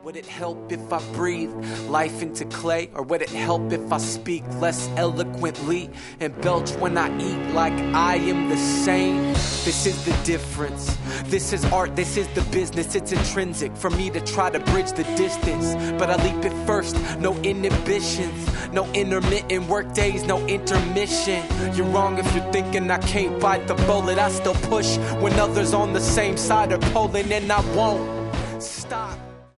Would it help if I breathe life into clay? Or would it help if I speak less eloquently and belch when I eat like I am the same? This is the difference. This is art, this is the business. It's intrinsic for me to try to bridge the distance, but I leap it first, no inhibitions, no intermittent work days, no intermission. You're wrong if you're thinking I can't bite the bullet. I still push when others on the same side are pulling, and I won't stop.